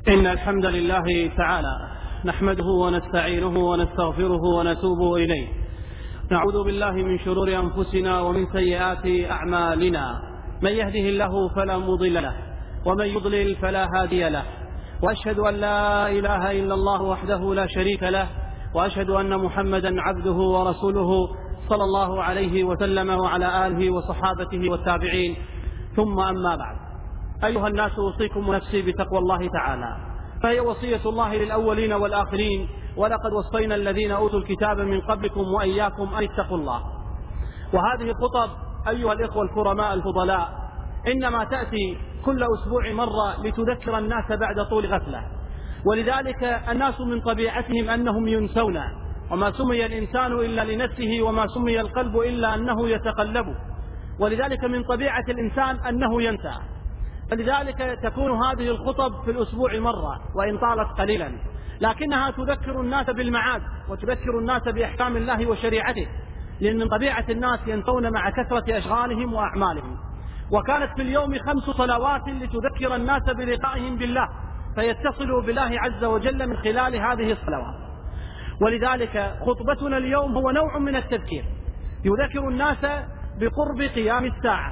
إن الحمد لله تعالى نحمده ونستعينه ونستغفره ونتوب إليه. نعوذ بالله من شرور أنفسنا ومن سيئات أعمالنا، من يهده الله فلا مضل له ومن يضلل فلا هادي له، وأشهد أن لا إله إلا الله وحده لا شريك له، وأشهد أن محمدا عبده ورسوله صلى الله عليه وسلم وعلى آله وصحابته والتابعين، ثم أما بعد. أيها الناس، أوصيكم ونفسي بتقوى الله تعالى، فهي وصية الله للأولين والآخرين، ولقد وصينا الذين أوتوا الكتاب من قبلكم وإياكم أن اتقوا الله. وهذه الخطب أيها الإخوة الكرماء الفضلاء إنما تأتي كل أسبوع مرة لتذكر الناس بعد طول غفلة، ولذلك الناس من طبيعتهم أنهم ينسون، وما سمي الإنسان إلا لنفسه، وما سمي القلب إلا أنه يتقلب، ولذلك من طبيعة الإنسان أنه ينسى. فلذلك تكون هذه الخطب في الأسبوع مرة وإن طالت قليلا، لكنها تذكر الناس بالمعاد وتذكر الناس بأحكام الله وشريعته، لأن من طبيعة الناس ينسون مع كثرة أشغالهم وأعمالهم. وكانت في اليوم 5 صلوات لتذكر الناس بلقائهم بالله، فيتصلوا بالله عز وجل من خلال هذه الصلوات. ولذلك خطبتنا اليوم هو نوع من التذكير، يذكر الناس بقرب قيام الساعة.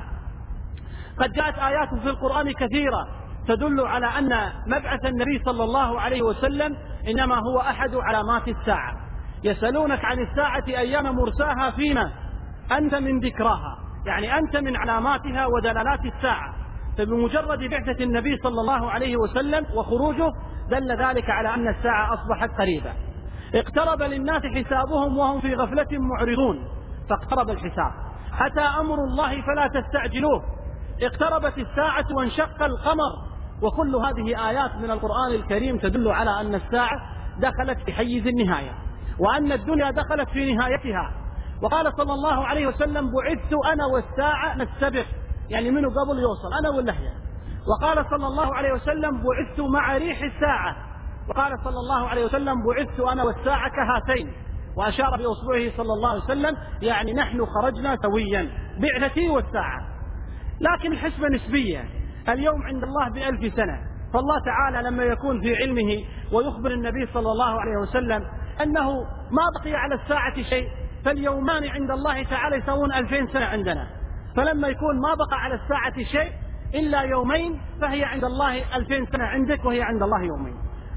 قد جاءت آيات في القرآن كثيرة تدل على أن مبعث النبي صلى الله عليه وسلم إنما هو أحد علامات الساعة. يسألونك عن الساعة أيام مرساها، فيما أنت من ذكراها، يعني أنت من علاماتها ودلالات الساعة. فبمجرد بعثة النبي صلى الله عليه وسلم وخروجه دل ذلك على أن الساعة أصبحت قريبة. اقترب للناس حسابهم وهم في غفلة معرضون، فاقترب الحساب. أتى أمر الله فلا تستعجلوه، اقتربت الساعة وانشق القمر. وكل هذه آيات من القرآن الكريم تدل على أن الساعة دخلت في حيز النهاية، وأن الدنيا دخلت في نهايتها. وقال صلى الله عليه وسلم: بعثت أنا والساعة نستبق، يعني منه قبل يوصل أنا واللهية. وقال صلى الله عليه وسلم: بعثت مع ريح الساعة. وقال صلى الله عليه وسلم: بعثت أنا والساعة كهاتين، وأشار بأصبعه صلى الله عليه وسلم، يعني نحن خرجنا سويا، بعثتي والساعة. لكن الحسبة نسبية، اليوم عند الله ب1000 سنة. فالله تعالى لما يكون في علمه ويخبر النبي صلى الله عليه وسلم أنه ما بقي على الساعة شيء، فاليومان عند الله تعالى يساوون 2000 سنة عندنا. فلما يكون ما بقى على الساعة شيء إلا يومين، فهي عند الله 2000 سنة عندك، وهي عند الله يومين.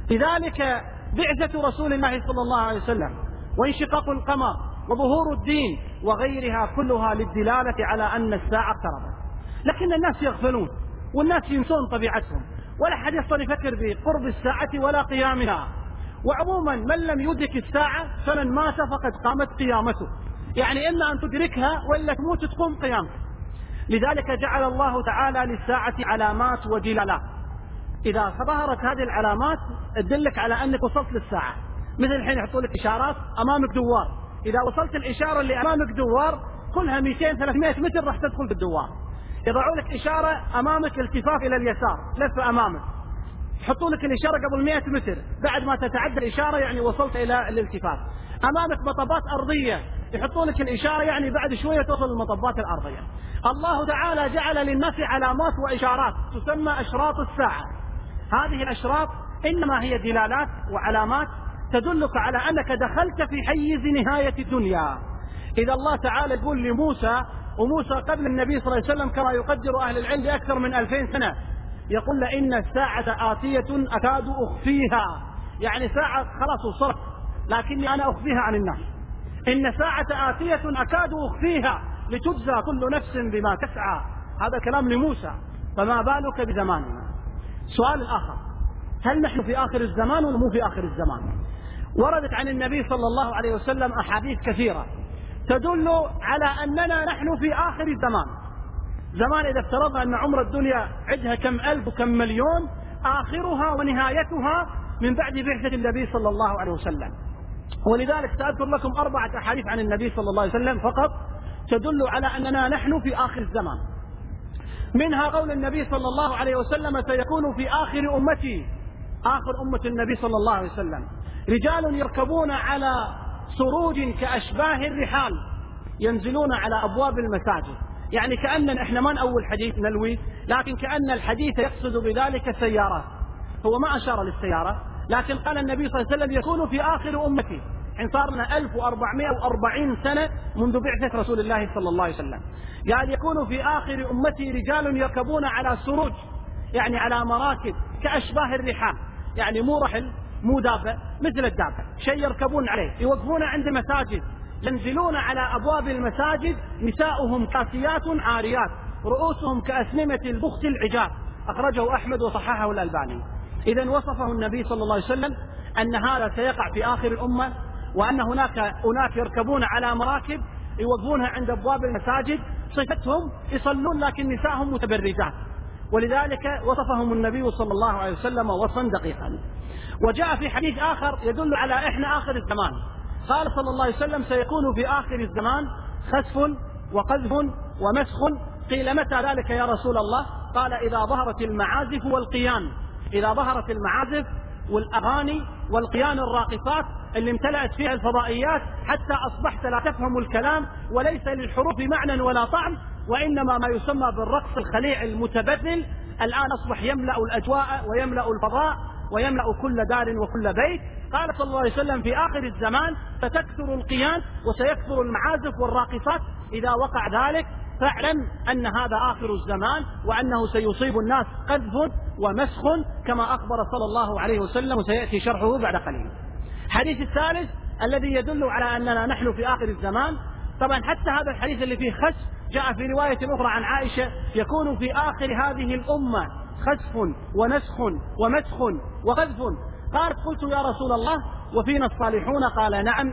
لذلك بعثة رسول الله صلى الله عليه وسلم وانشقاق القمر وظهور الدين وغيرها كلها للدلالة على أن الساعة اقتربت. لكن الناس يغفلون، والناس ينسون طبيعتهم، ولا أحد يصل يفكر بقرب الساعة ولا قيامها. وعموما من لم يدرك الساعة فمن مات فقد قامت قيامته، يعني إما أن تدركها وإلا تموت تقوم قيامته. لذلك جعل الله تعالى للساعة علامات ودلالات، إذا ظهرت هذه العلامات تدلك على أنك وصلت للساعة. مثل الحين يحطوا لك إشارات أمامك دوار، إذا وصلت الإشارة اللي أمامك دوار كلها 200-300 متر راح تدخل في الدوار. يضعوا لك إشارة أمامك التفاف إلى اليسار، لف أمامك، يحطوا لك الإشارة قبل 100 متر، بعد ما تتعدى الإشارة يعني وصلت إلى الالتفاف. أمامك مطبات أرضية، يحطوا لك الإشارة يعني بعد شوية توصل للمطبات الأرضية. الله تعالى جعل للناس علامات وإشارات تسمى أشراط الساعة. هذه الأشراط إنما هي دلالات وعلامات تدلك على أنك دخلت في حيز نهاية الدنيا. إذا الله تعالى يقول لموسى، وموسى قبل النبي صلى الله عليه وسلم كما يقدر أهل العلم بأكثر من 2000 سنة، يقول إن الساعة آتية أكاد أخفيها، يعني ساعة خلاص وصلت لكني أنا أخفيها عن الناس. إن ساعة آتية أكاد أخفيها لتجزى كل نفس بما تسعى. هذا كلام لموسى، فما بالك بزماننا. سؤال آخر: هل نحن في آخر الزمان ولا مو في آخر الزمان؟ وردت عن النبي صلى الله عليه وسلم أحاديث كثيرة تدل على أننا نحن في آخر الزمان. زمان إذا افترضنا أن عمر الدنيا عدها كم ألف وكم مليون، آخرها ونهايتها من بعد بعثة النبي صلى الله عليه وسلم. ولذلك سأذكر لكم 4 أحاديث عن النبي صلى الله عليه وسلم فقط تدل على أننا نحن في آخر الزمان. منها قول النبي صلى الله عليه وسلم: سيكون في آخر أمتي، آخر أمة النبي صلى الله عليه وسلم، رجال يركبون على سروج كأشباه الرحال ينزلون على أبواب المساجد. يعني كأننا إحنا ما نأول حديث نلوي، لكن كأن الحديث يقصد بذلك سيارات. هو ما أشار للسيارة، لكن قال النبي صلى الله عليه وسلم يكون في آخر أمتي، حين صار لنا 1440 سنة منذ بعثة رسول الله صلى الله عليه وسلم، قال يكون في آخر أمتي رجال يركبون على سروج، يعني على مراكب كأشباه الرحال، يعني مو رحل مو دابة، مثل الدابة، شيء يركبون عليه، يوقفون عند مساجد، ينزلون على أبواب المساجد، نساؤهم كاسيات عاريات، رؤوسهم كأسنمة البخت العجاف. أخرجه أحمد وصححه الألباني. إذن وصفه النبي صلى الله عليه وسلم أن هذا سيقع في آخر الأمة، وأن هناك أناس يركبون على مراكب يوقفونها عند أبواب المساجد، صفتهم يصلون لكن نساءهم متبرجات، ولذلك وصفهم النبي صلى الله عليه وسلم وصفا دقيقا. وجاء في حديث آخر يدل على إحنا آخر الزمان، قال صلى الله عليه وسلم سيكون في آخر الزمان خسف وقذف ومسخ. قيل متى ذلك يا رسول الله؟ قال إذا ظهرت المعازف والقيان، إذا ظهرت المعازف والأغاني والقيان الراقصات اللي امتلأت فيها الفضائيات حتى أصبحت لا تفهم الكلام، وليس للحروف معنى ولا طعم، وإنما ما يسمى بالرقص الخليع المتبذل الآن أصبح يملأ الأجواء ويملأ الفضاء ويملأ كل دار وكل بيت. قال صلى الله عليه وسلم في آخر الزمان ستكثر القيان وسيكثر المعازف والراقصات، إذا وقع ذلك فاعلم أن هذا آخر الزمان، وأنه سيصيب الناس قذف ومسخ كما أخبر صلى الله عليه وسلم، وسيأتي شرحه بعد قليل. الحديث الثالث الذي يدل على أننا نحن في آخر الزمان، طبعا حتى هذا الحديث اللي فيه خسف جاء في رواية أخرى عن عائشة يكون في آخر هذه الأمة خسف ونسخ ومسخ وقذف. قالت قلت يا رسول الله وفينا الصالحون؟ قال نعم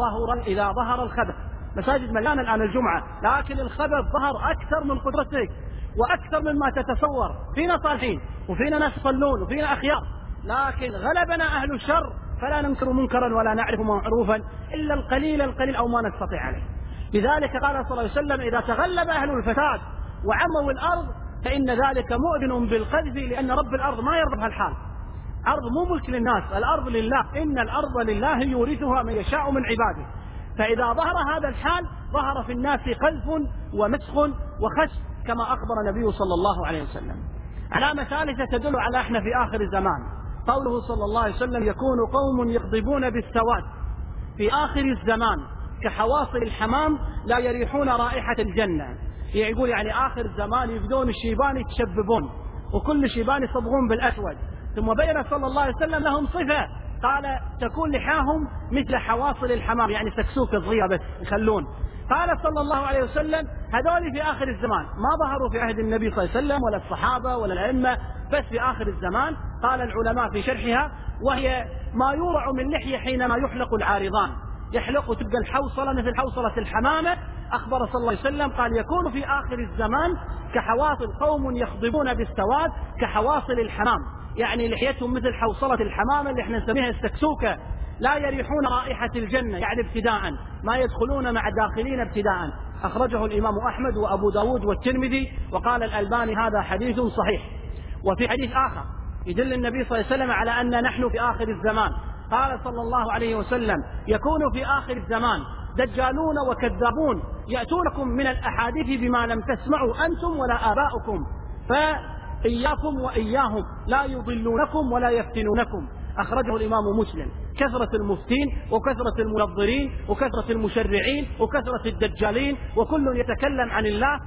إذا ظهر الخبث. مساجد مليانة الآن الجمعة، لكن الخبث ظهر أكثر من قدرتك وأكثر مما تتصور. فينا صالحين وفينا ناس يصلون وفينا أخيار، لكن غلبنا أهل الشر فلا ننكر منكرا ولا نعرف معروفا إلا القليل أو ما نستطيع عليه. لذلك قال صلى الله عليه وسلم إذا تغلب أهل الفساد وعموا الأرض فإن ذلك مؤذن بالقذف، لأن رب الأرض ما يرضى بهالحال. أرض مو ملك للناس، الأرض لله، إن الأرض لله يورثها من يشاء من عباده. فإذا ظهر هذا الحال ظهر في الناس قذف ومسخ وخسف كما أخبر النبي صلى الله عليه وسلم. علامة ثالثة تدل على احنا في آخر الزمان، قوله صلى الله عليه وسلم يكون قوم يغضبون بالسواد في آخر الزمان كحواصل الحمام لا يريحون رائحة الجنة. يقول يعني آخر الزمان يبدون الشيبان يتشببون وكل شيبان يصبغون بالأسود. ثم بين صلى الله عليه وسلم لهم صفة، قال تكون لحاهم مثل حواصل الحمام، يعني سكسوكة صغيرة بس يخلون. قال صلى الله عليه وسلم هذول في آخر الزمان، ما ظهروا في عهد النبي صلى الله عليه وسلم ولا الصحابة ولا الأئمة، بس في آخر الزمان. قال العلماء في شرحها وهي ما يورع من لحية حينما يحلق العارضان، يحلق تبقى الحوصلة مثل حوصلة الحمامة. أخبر صلى الله عليه وسلم قال يكون في آخر الزمان كحواصل قوم يخضبون بالسواد كحواصل الحمام، يعني لحيتهم مثل حوصلة الحمامة اللي احنا نسميها السكسوكة، لا يريحون رائحة الجنة، يعني ابتداء ما يدخلون مع داخلين ابتداء. أخرجه الإمام أحمد وأبو داود والترمذي، وقال الألباني هذا حديث صحيح. وفي حديث آخر يدل النبي صلى الله عليه وسلم على أن نحن في آخر الزمان، قال صلى الله عليه وسلم يكون في آخر الزمان دجالون وكذابون يأتونكم من الأحاديث بما لم تسمعوا أنتم ولا آباؤكم، فإياكم وإياهم لا يضلونكم ولا يفتنونكم. أخرجه الإمام مسلم. كثرة المفتين وكثرة المنظرين وكثرة المشرعين وكثرة الدجالين، وكل يتكلم عن الله،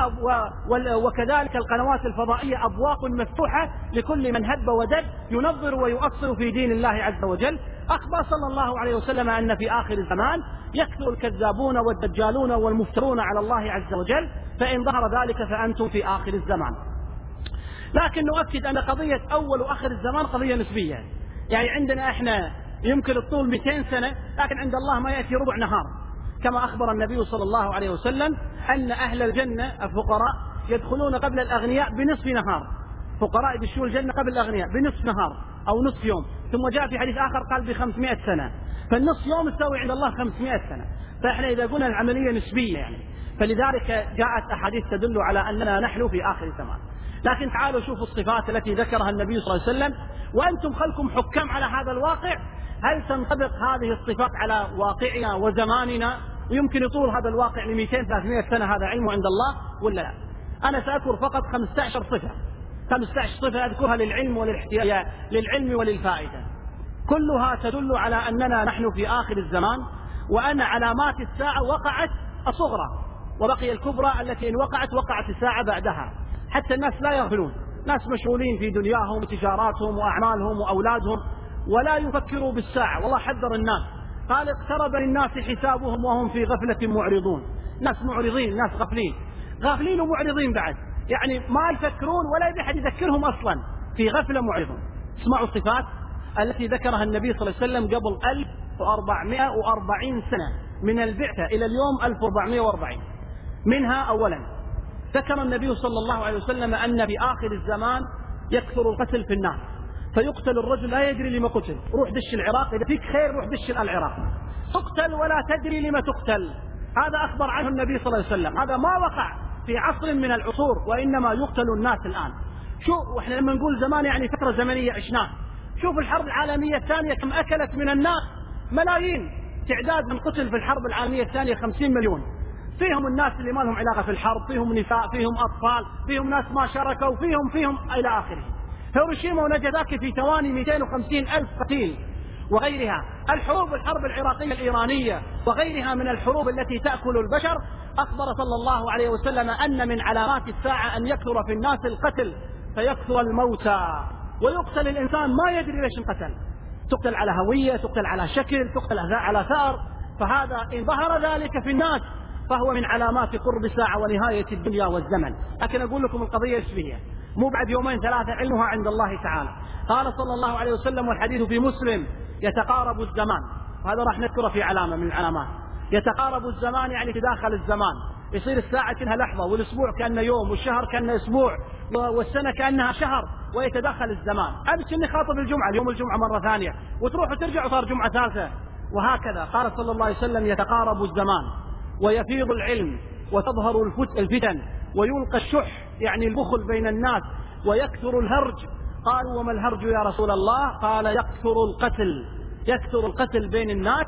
وكذلك القنوات الفضائية أبواق مفتوحة لكل من هب ودب ينظر ويؤثر في دين الله عز وجل. أخبر صلى الله عليه وسلم أن في آخر الزمان يكثر الكذابون والدجالون والمفترون على الله عز وجل، فإن ظهر ذلك فأنتم في آخر الزمان. لكن نؤكد أن قضية أول وآخر الزمان قضية نسبية، يعني عندنا احنا يمكن الطول 200 سنة، لكن عند الله ما يأتي ربع نهار، كما أخبر النبي صلى الله عليه وسلم أن أهل الجنة الفقراء يدخلون قبل الأغنياء بنصف نهار، فقراء يدخلون الجنة قبل الأغنياء بنصف نهار أو نصف يوم. ثم جاء في حديث آخر قال ب500 سنة، فالنصف يوم تساوي عند الله 500 سنة. فإحنا إذا قلنا العملية نسبية يعني، فلذلك جاءت أحاديث تدل على أننا نحن في آخر الزمان. لكن تعالوا شوفوا الصفات التي ذكرها النبي صلى الله عليه وسلم، وأنتم خلكم حكام على هذا الواقع، هل تنطبق هذه الصفات على واقعنا وزماننا؟ ويمكن يطول هذا الواقع ل200-300 سنة، هذا علم عند الله ولا لا؟ أنا سأذكر فقط 15 صفة 15 صفة أذكرها للعلم والاحتياج للعلم وللفائدة، كلها تدل على أننا نحن في آخر الزمان، وأن علامات الساعة وقعت الصغرى، وبقي الكبرى التي إن وقعت الساعة بعدها. حتى الناس لا يغفلون، ناس مشغولين في دنياهم وتجاراتهم وأعمالهم وأولادهم، ولا يفكروا بالساعة. والله حذر الناس، قال اقترب للناس حسابهم وهم في غفلة معرضون. ناس معرضين، ناس غافلين ومعرضين بعد، يعني ما يفكرون ولا يبي أحد يذكرهم أصلا، في غفلة معرضون. اسمعوا الصفات التي ذكرها النبي صلى الله عليه وسلم قبل 1440 سنة من البعثة إلى اليوم 1440. منها أولا ذكر النبي صلى الله عليه وسلم أن في آخر الزمان يكثر القتل في الناس، فيقتل الرجل لا يدري لما قتل. روح دش العراق، إذا فيك خير روح دش العراق، تقتل ولا تدري لما تقتل. هذا أخبر عنه النبي صلى الله عليه وسلم، هذا ما وقع في عصر من العصور، وإنما يقتل الناس الآن. شوف، وإحنا لما نقول زمان يعني فترة زمنية عشناها. شوف الحرب العالمية الثانية كم أكلت من الناس، ملايين. تعداد من قتل في الحرب العالمية الثانية 50 مليون، فيهم الناس اللي ما لهم علاقة في الحرب، فيهم نساء، فيهم أطفال، فيهم ناس ما شاركوا، فيهم إلى آخره. هيروشيما وناجازاكي في ثواني 250 ألف قتيل، وغيرها. الحرب العراقية الإيرانية وغيرها من الحروب التي تأكل البشر. أخبر صلى الله عليه وسلم أن من علامات الساعة أن يكثر في الناس القتل، فيكثر الموتى، ويقتل الإنسان ما يدري ليش انقتل، تقتل على هوية، تقتل على شكل، تقتل على ثأر. فهذا إن ظهر ذلك في الناس فهو من علامات قرب الساعة ونهاية الدنيا والزمن. لكن أقول لكم القضية الشبيهة، مو بعد يومين ثلاثة، علمها عند الله تعالى. قال صلى الله عليه وسلم، والحديث في مسلم: يتقارب الزمان. وهذا راح نذكره في علامة من العلامات. يتقارب الزمان يعني تداخل الزمان، يصير الساعة كأنها لحظة، والأسبوع كأنه يوم، والشهر كأنه أسبوع، والسنة كأنها شهر، ويتدخل الزمان. أمس إني خاطب الجمعة، اليوم الجمعة مرة ثانية، وتروح وترجع وصار جمعة ثالثة، وهكذا. قال صلى الله عليه وسلم: يتقارب الزمان ويفيض العلم وتظهر الفتن ويلقى الشح يعني البخل بين الناس ويكثر الهرج. قالوا: وما الهرج يا رسول الله؟ قال: يكثر القتل بين الناس.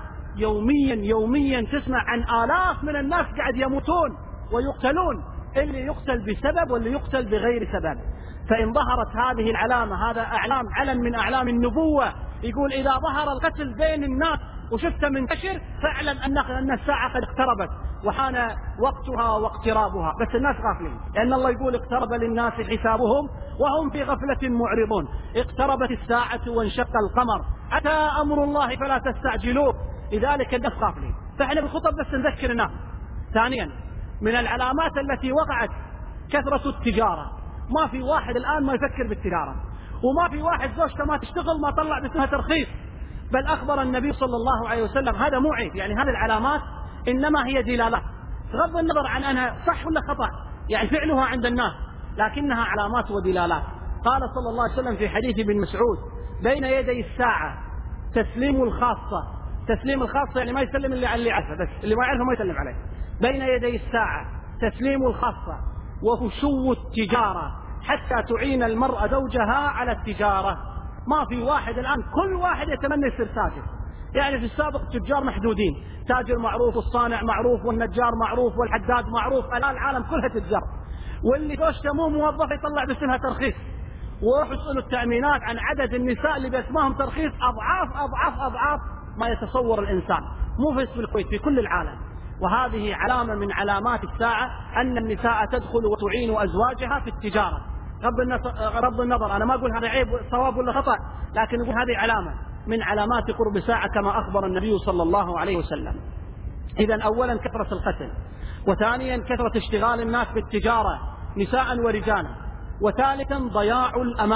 يوميا تسمع عن آلاف من الناس قاعد يموتون ويقتلون، اللي يقتل بسبب واللي يقتل بغير سبب. فإن ظهرت هذه العلامة، هذا علم من أعلام النبوة، يقول إذا ظهر القتل بين الناس وشفته منتشر فاعلم أن الساعة قد اقتربت وحان وقتها واقترابها. بس الناس غافلين، لأن الله يقول: اقترب للناس حسابهم وهم في غفلة معرضون. اقتربت الساعة وانشق القمر، أتى أمر الله فلا تستعجلوه. لذلك الناس غافلين. فإحنا بالخطب بس نذكر الناس. ثانيا من العلامات التي وقعت كثرة التجارة. ما في واحد الآن ما يفكر بالتجارة، وما في واحد زوجته ما تشتغل ما طلع باسمها ترخيص. بل أخبر النبي صلى الله عليه وسلم، هذا مو عيب، يعني هذه العلامات إنما هي دلالات، بغض النظر عن أنها صح ولا خطأ، يعني فعلها عند الناس، لكنها علامات ودلالات. قال صلى الله عليه وسلم في حديث ابن مسعود: بين يدي الساعة تسليم الخاصة. تسليم الخاصة يعني ما يسلم اللي على اللي عرفه، بس اللي ما يعرفه ما يسلم عليه. بين يدي الساعة تسليم الخاصة وفشو التجارة حتى تعين المرأة زوجها على التجارة. ما في واحد الآن، كل واحد يتمنى يصير تاجر. يعني في السابق التجار محدودين، تاجر معروف، والصانع معروف، والنجار معروف، والحداد معروف. الآن العالم كلها تجار، واللي زوجته مو موظف يطلع باسمها ترخيص. وروح اسألوا التأمينات عن عدد النساء اللي باسمهم ترخيص، أضعاف ما يتصور الإنسان، مو بس في الكويت، في كل العالم. وهذه علامة من علامات الساعة أن النساء تدخل وتعين أزواجها في التجارة. غض النظر، أنا ما أقول هذا عيب صواب ولا خطأ، لكن أقول هذه علامة من علامات قرب الساعة كما أخبر النبي صلى الله عليه وسلم. إذن أولا كثرة القتل، وثانيا كثرة اشتغال الناس بالتجارة نساء ورجالا، وثالثا ضياع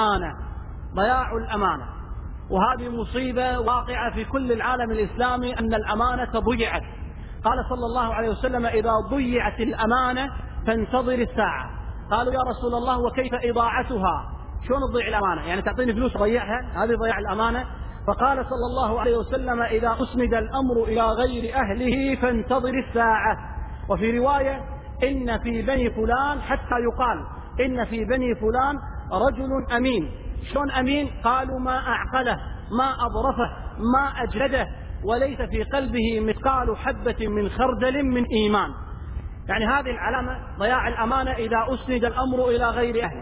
الأمانة. وهذه مصيبة واقعة في كل العالم الإسلامي، أن الأمانة ضيعت. قال صلى الله عليه وسلم: إذا ضيعت الأمانة فانتظر الساعة. قالوا: يا رسول الله وكيف إضاعتها؟ شلون تضيع الأمانة؟ يعني تعطيني فلوس ضيعها؟ هذه ضياع الأمانة. فقال صلى الله عليه وسلم: إذا أسند الأمر إلى غير أهله فانتظر الساعة. وفي رواية: إن في بني فلان، حتى يقال إن في بني فلان رجل أمين. شلون أمين؟ قالوا: ما أعقله، ما أظرفه، ما أجلده، وليس في قلبه مثقال حبة من خردل من إيمان. يعني هذه العلامة ضياع الأمانة إذا أسند الأمر إلى غير أهله.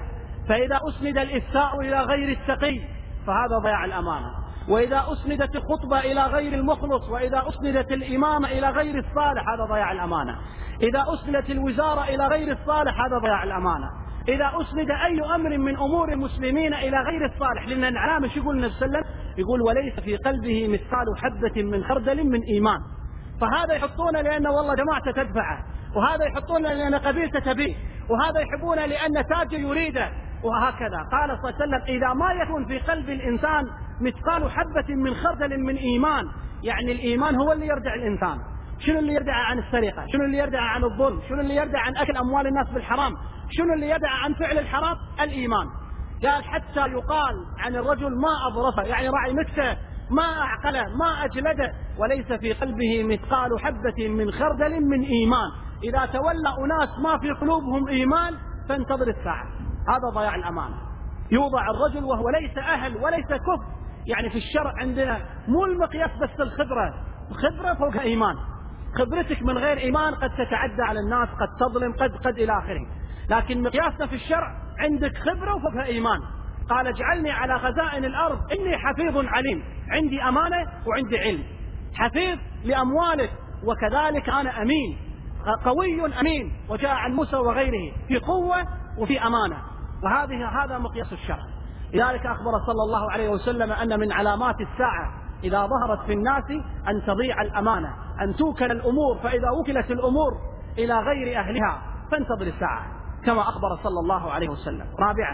فإذا أسند الإفتاء إلى غير التقي فهذا ضياع الأمانة، وإذا أسندت الخطبة إلى غير المخلص، وإذا أسندت الإمامة إلى غير الصالح هذا ضياع الأمانة، إذا أسندت الوزارة إلى غير الصالح هذا ضياع الأمانة، إذا أسند أي أمر من أمور المسلمين إلى غير الصالح. لأن العلامة شو يقول النبي صلى الله عليه وسلم؟ يقول وليس في قلبه مثقال حبة من خردل من إيمان. فهذا يحطونه لأن والله جماعته تدفعه، وهذا يحطونه لأن قبيلته تبيه، وهذا يحبونه لأن تاجه يريده، وهكذا. قال صلى الله عليه وسلم إذا ما يكون في قلب الإنسان مثقال حبة من خردل من إيمان، يعني الإيمان هو اللي يرجع الإنسان. شنو اللي يردع عن السرقة؟ شنو اللي يردع عن الظلم؟ شنو اللي يردع عن أكل أموال الناس بالحرام؟ شنو اللي يردع عن فعل الحرام؟ الإيمان. قال حتى يقال عن الرجل ما أظرفه، يعني راعي نكته، ما أعقله، ما أجلده، وليس في قلبه مثقال حبة من خردل من إيمان. إذا تولى أناس ما في قلوبهم إيمان فانتظر الساعة. هذا ضياع الأمانة. يوضع الرجل وهو ليس أهل وليس كفء. يعني في الشرع عندنا مو المقياس بس الخبرة، خبرة فوق إيمان. خبرتك من غير إيمان قد تتعدى على الناس، قد تظلم، قد إلى آخره. لكن مقياسنا في الشرع عندك خبرة وفوقها إيمان. قال اجعلني على خزائن الأرض إني حفيظ عليم، عندي أمانة وعندي علم، حفيظ لأموالك وكذلك أنا أمين، قوي أمين. وجاء عن موسى وغيره في قوة وفي أمانة، هذا مقياس الشرع. لذلك أخبر صلى الله عليه وسلم أن من علامات الساعة إذا ظهرت في الناس أن تضيع الأمانة، أن توكل الأمور، فإذا وكلت الأمور إلى غير أهلها فانتظر الساعة كما أخبر صلى الله عليه وسلم. رابعا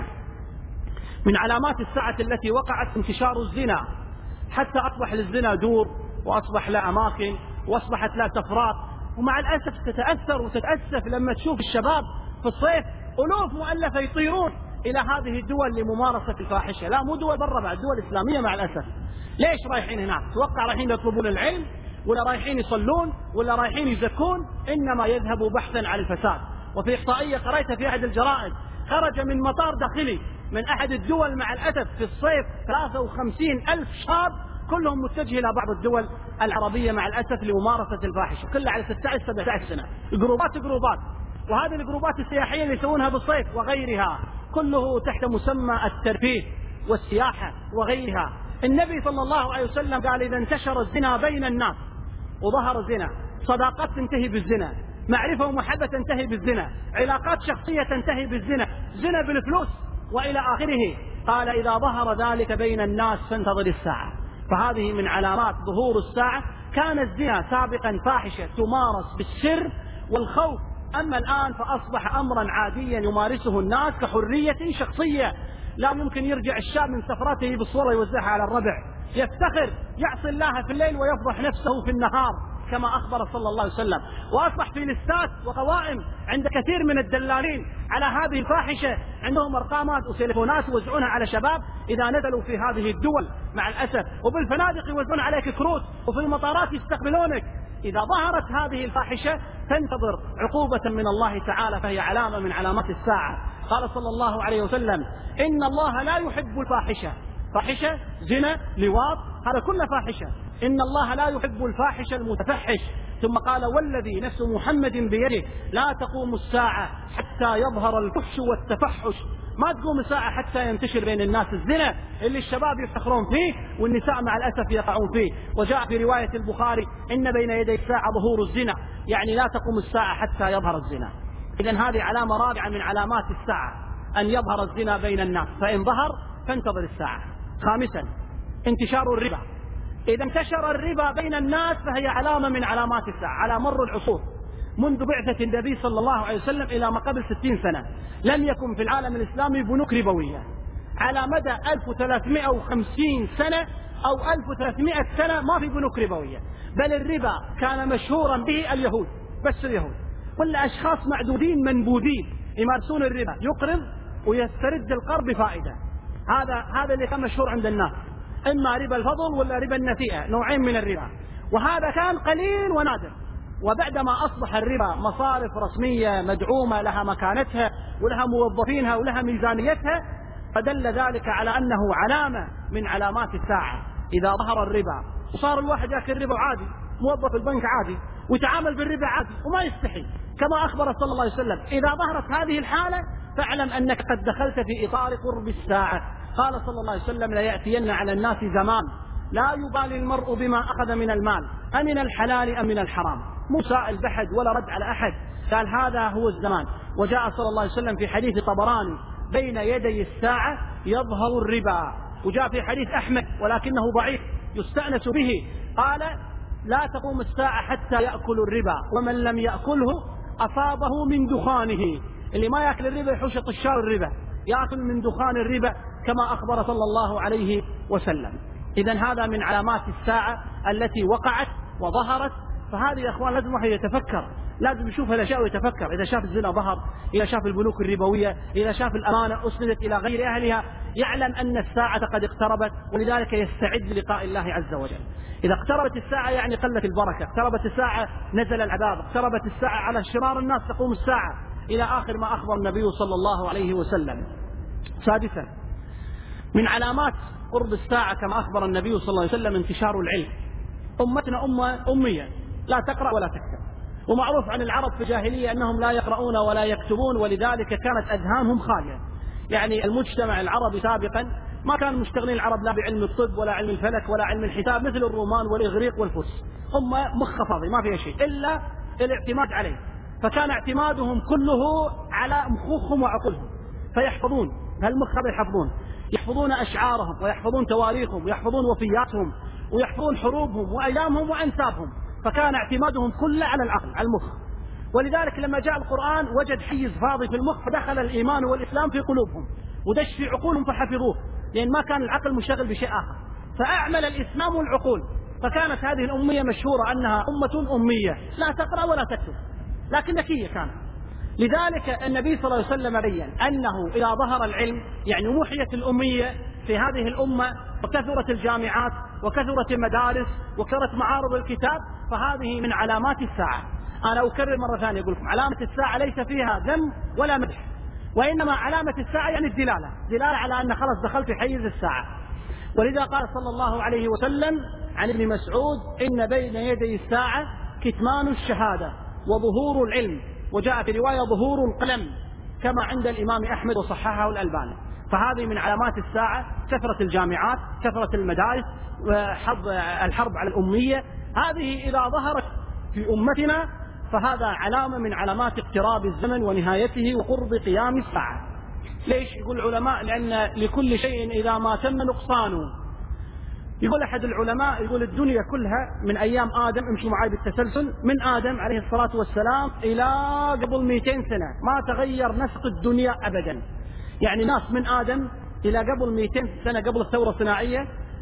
من علامات الساعة التي وقعت انتشار الزنا، حتى أصبح للزنا دور، وأصبح له أماكن، وأصبحت له تفرات. ومع الأسف تتأثر وتتأسف لما تشوف الشباب في الصيف ألوف مؤلفة يطيرون إلى هذه الدول لممارسة الفاحشة. لا، مو دول برا، بعد دول إسلامية مع الأسف. ليش رايحين هناك؟ توقع رايحين يطلبون العلم، ولا رايحين يصلون، ولا رايحين يزكون؟ إنما يذهبوا بحثا عن الفساد. وفي إحصائية قرأتها في أحد الجرائد، خرج من مطار داخلي من أحد الدول مع الأسف في الصيف 53,000 شاب كلهم متجه إلى بعض الدول العربية مع الأسف لممارسة الفاحشة، كلها على 16-17 سنة، جروبات. وهذه الجروبات السياحية اللي يسوونها بالصيف وغيرها كله تحت مسمى الترفيه والسياحة وغيرها. النبي صلى الله عليه وسلم قال إذا انتشر الزنا بين الناس وظهر الزنا، صداقات تنتهي بالزنا، معرفة ومحبة تنتهي بالزنا، علاقات شخصية تنتهي بالزنا، زنا بالفلوس وإلى آخره. قال إذا ظهر ذلك بين الناس فانتظر الساعة. فهذه من علامات ظهور الساعة. كان الزنا سابقا فاحشة تمارس بالسر والخوف، أما الآن فأصبح أمرا عاديا يمارسه الناس كحرية شخصية. لا يمكن يرجع الشاب من سفرته بالصورة يوزعها على الربع، يفتخر، يعصي الله في الليل ويفضح نفسه في النهار كما أخبر صلى الله عليه وسلم. وأصبح في لستات وقوائم عند كثير من الدلالين على هذه الفاحشة، عندهم أرقامات وتليفونات يوزعونها على شباب إذا نزلوا في هذه الدول مع الأسف، وبالفنادق يوزعون عليك كروت، وفي المطارات يستقبلونك. إذا ظهرت هذه الفاحشة فانتظر عقوبة من الله تعالى، فهي علامة من علامات الساعة. قال صلى الله عليه وسلم إن الله لا يحب الفاحشة. فاحشة، زنا، لواط، هذا كله فاحشة. إن الله لا يحب الفاحشة المتفحش. ثم قال والذي نفس محمد بيده لا تقوم الساعة حتى يظهر الفحش والتفحش. ما تقوم الساعة حتى ينتشر بين الناس الزنا اللي الشباب يفتخرون فيه والنساء مع الأسف يقعون فيه. وجاء في رواية البخاري إن بين يدي الساعة ظهور الزنا، يعني لا تقوم الساعة حتى يظهر الزنا. إذن هذه علامة رابعة من علامات الساعة، أن يظهر الزنا بين الناس، فإن ظهر فانتظر الساعة. خامسا انتشار الربا. إذا انتشر الربا بين الناس فهي علامة من علامات الساعة. على مر العصور منذ بعثة النبي صلى الله عليه وسلم إلى ما قبل 60 سنة لم يكن في العالم الإسلامي بنوك ربوية. على مدى 1350 سنة أو 1300 سنة ما في بنوك ربوية، بل الربا كان مشهورا به اليهود، بس اليهود، ولا أشخاص معدودين منبوذين يمارسون الربا، يقرض ويسترد القرض بفائدة. هذا اللي كان مشهور عند الناس، إما ربا الفضل ولا ربا النسيئة، نوعين من الربا، وهذا كان قليل ونادر. وبعدما أصبح الربا مصارف رسمية مدعومة لها مكانتها ولها موظفينها ولها ميزانيتها، فدل ذلك على أنه علامة من علامات الساعة. إذا ظهر الربا وصار الواحد يأكل ربا عادي، موظف البنك عادي ويتعامل بالربا عادي وما يستحي، كما أخبر صلى الله عليه وسلم إذا ظهرت هذه الحالة فاعلم أنك قد دخلت في إطار قرب الساعة. قال صلى الله عليه وسلم: ليأتين على الناس زمان لا يبالي المرء بما أخذ من المال أمن الحلال أم من الحرام. مو سائل بحد ولا رد على أحد، قال هذا هو الزمان. وجاء صلى الله عليه وسلم في حديث طبراني: بين يدي الساعة يظهر الربا. وجاء في حديث أحمد ولكنه ضعيف يستأنس به، قال: لا تقوم الساعة حتى يأكل الربا، ومن لم يأكله أصابه من دخانه. اللي ما يأكل الربا يحوش طشار الربا، يأكل من دخان الربا كما أخبر صلى الله عليه وسلم. إذن هذا من علامات الساعة التي وقعت وظهرت. فهذه يا أخوان لازم واحد يتفكر، لازم يشوف الأشياء ويتفكر. إذا شاف الزنا ظهر، إذا شاف البنوك الربوية، إذا شاف الأمانة أسندت إلى غير أهلها، يعلم أن الساعة قد اقتربت، ولذلك يستعد للقاء الله عز وجل. إذا اقتربت الساعة يعني قلت البركة، اقتربت الساعة نزل العذاب، اقتربت الساعة على شرار الناس تقوم الساعة، إلى آخر ما أخبر النبي صلى الله عليه وسلم. سادسا من علامات قرب الساعة كما أخبر النبي صلى الله عليه وسلم انتشار العلم. أمتنا أمة أمية لا تقرأ ولا تكتب، ومعروف عن العرب في الجاهلية أنهم لا يقرؤون ولا يكتبون، ولذلك كانت أذهانهم خالية. يعني المجتمع العربي سابقا ما كان مشتغلين العرب لا بعلم الطب ولا علم الفلك ولا علم الحساب مثل الرومان والإغريق والفرس، هم مخ فاضي ما فيها شيء إلا الاعتماد عليه. فكان اعتمادهم كله على مخوخهم وعقولهم، فيحفظون هالمخ هذا، يحفظون أشعارهم ويحفظون تواريخهم ويحفظون وفياتهم ويحفظون حروبهم وأيامهم وأنسابهم. فكان اعتمادهم كله على العقل، على المخ. ولذلك لما جاء القرآن وجد حيز فاضي في المخ، فدخل الإيمان والإسلام في قلوبهم ودش في عقولهم فحفظوه، لأن ما كان العقل مشتغل بشيء آخر، فأعمل الإسلام والعقول. فكانت هذه الأمية مشهورة أنها أمة أمية لا تقرأ ولا تكتب، لكن ذكية كانت. لذلك النبي صلى الله عليه وسلم بين أنه إذا ظهر العلم يعني محيت الأمية في هذه الأمة، وكثرت الجامعات وكثرت المدارس وكثرت معارض الكتاب، فهذه من علامات الساعة. أنا أكرر مرة ثانية أقول لكم: علامة الساعة ليس فيها ذم ولا مدح، وإنما علامة الساعة يعني الدلالة على أن خلاص دخلت في حيز الساعة. ولذا قال صلى الله عليه وسلم عن ابن مسعود: إن بين يدي الساعة كتمان الشهادة وظهور العلم، وجاء في رواية ظهور القلم، كما عند الإمام أحمد وصححه الألباني. فهذه من علامات الساعة كثرة الجامعات، كثرة المدارس، الحرب على الأمية. هذه إذا ظهرت في أمتنا فهذا علامة من علامات اقتراب الزمن ونهايته وقرب قيام الساعة. ليش؟ يقول العلماء: لأن لكل شيء إذا ما تم نقصانه. يقول أحد العلماء، يقول الدنيا كلها من أيام آدم، امشوا معي بالتسلسل، من آدم عليه الصلاة والسلام إلى قبل 200 سنة ما تغير نسق الدنيا أبدا. يعني ناس من آدم إلى قبل 200 سنة قبل الثورة الصناعية